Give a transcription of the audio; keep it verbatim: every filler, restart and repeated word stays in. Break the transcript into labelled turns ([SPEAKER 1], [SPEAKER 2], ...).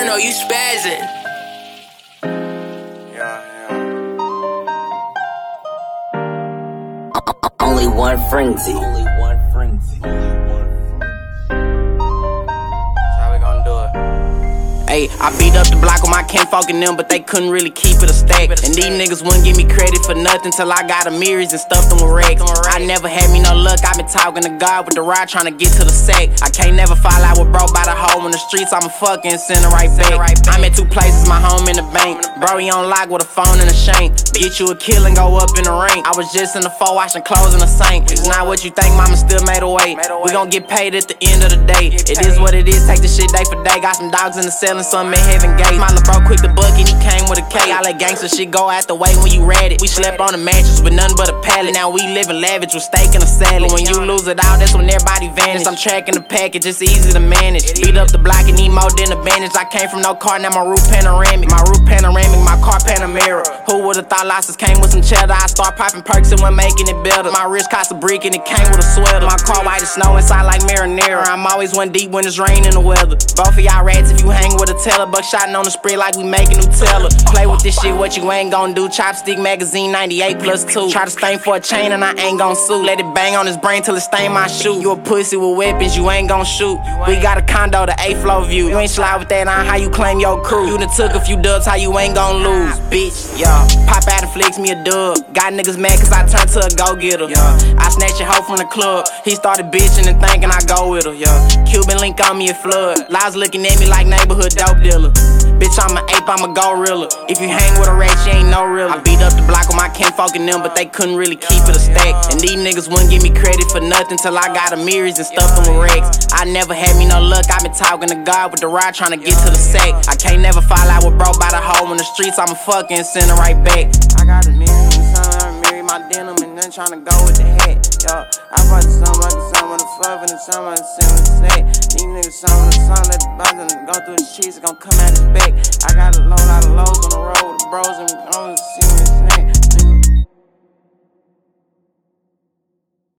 [SPEAKER 1] Inferno, you spazzing.
[SPEAKER 2] Yeah, yeah.
[SPEAKER 3] Only one frenzy. Only one frenzy.
[SPEAKER 2] That's how we gon' do it.
[SPEAKER 4] Ayy, I beat up the block with my kinfolk and them, but they couldn't really keep it a stack. And these niggas wouldn't give me credit for nothing till I got a mirrors and stuffed them with racks. I never had me no luck, I been talking to God with the rod trying to get to the sack. I can't never fall out with bro by the hole in the streets, I'ma fucking send it right back. I'm at two places, my home in the bank. Bro, he on lock with a phone and a shank. Get you a kill and go up in the rank. I was just in the floor washing clothes in the sink. It's not what you think, mama still made a way. We gon' get paid at the end of the day. It is what it is, take the shit day for day. Got some dogs in the cell and some in heaven gate. My little bro quick the bucket, he came with a K. I let gangsta shit go out the way when you read it. We slept on the mattress with nothing but a pallet. Now we living lavish with steak and a salad. When you lose it all, that's when everybody vanish. I'm tracking the package, it's easy to manage. Beat up the block and need more than a bandage. I came from no car, now my roof panoramic. My roof panoramic, my car Panamera. Who would've thought losses came with some cheddar? I start popping perks and went making it better. My wrist cost a brick and it came with a sweater. My car white as snow inside like marinara. I'm always one deep when it's raining the weather. Both of y'all rats if you hang with a teller. Buckshotting on the spread like we making Nutella. Play with this shit, what you ain't gon' do. Chopstick magazine ninety-eight plus two. Try to stain for a chain and I ain't gon' sue. Let it bang on his brain till it stain my shoe. You a pussy with weapons, you ain't gon' shoot. We got a condo, the eighth floor view. You ain't slide with that on how you claim your crew. You done took a few dubs, how you ain't gon' lose, bitch. Yeah, pop out and flicks me a dub. Got niggas mad cause I turned to a go-getter. Yeah, I snatched your hoe from the club. He started bitching and thinking I go with her. Yeah, Cuban link on me a flood. Lies looking at me like neighborhood dope dealer. Bitch, I'm an ape, I'm a gorilla. If you hang with a rat, you ain't no real. I beat up the block with my kinfolk and them, but they couldn't really keep it a stack. And these niggas wouldn't give me credit for nothing till I got a mirrors and stuffed them with racks. I never had me no luck, I been talking to God with the rod trying to get to the sack. I can't never fall out with bro by the hole in the streets, I'ma fucking send it right back. I got a mirror and sun, mirror my denim and then trying to go with the hat. Yo, I brought the sun like the sun with the fluff and the sun with the sin with the set. These niggas sun with the sun, let the button go through the cheese, it gon' come out his back. I got a load, lot of lows on the